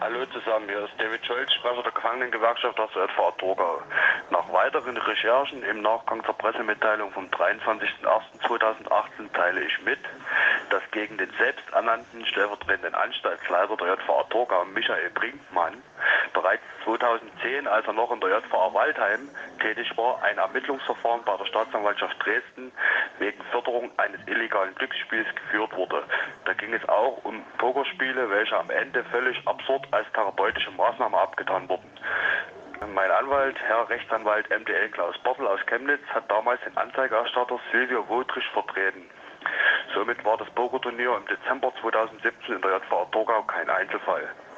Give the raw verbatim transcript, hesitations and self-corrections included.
Hallo zusammen, hier ist David Scholz, Sprecher der Gefangenengewerkschaft aus der J V A Torgau. Nach weiteren Recherchen im Nachgang zur Pressemitteilung vom dreiundzwanzigsten ersten zweitausendachtzehn teile ich mit, dass gegen den selbsternannten stellvertretenden Anstaltsleiter der J V A Torgau, Michael Brinkmann, bereits zweitausendzehn, als er noch in der J V A Waldheim tätig war, ein Ermittlungsverfahren bei der Staatsanwaltschaft Dresden wegen Förderung eines illegalen Glücksspiels geführt wurde. Da ging es auch um Pokerspiele, welche am Ende völlig absurd als therapeutische Maßnahme abgetan wurden. Mein Anwalt, Herr Rechtsanwalt M D L Klaus Bartel aus Chemnitz, hat damals den Anzeigerstatter Silvio Wotrich vertreten. Somit war das Pokerturnier im Dezember zweitausendsiebzehn in der J V A Torgau kein Einzelfall.